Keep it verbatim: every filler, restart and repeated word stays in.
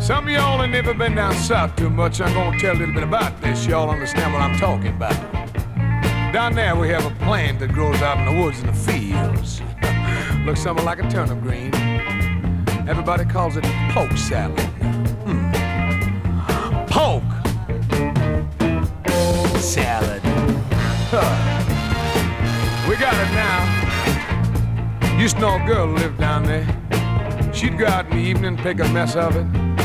Some of y'all ain't never been down south too much. I'm gonna tell a little bit about this. Y'all understand what I'm talking about. Down there we have a plant that grows out in the woods and the fields. Looks something like a turnip green. Everybody calls it poke salad. Hmm. Poke salad. Huh. We got it now. Used to know a girl who lived down there. She'd go out in the evening and pick a mess of it.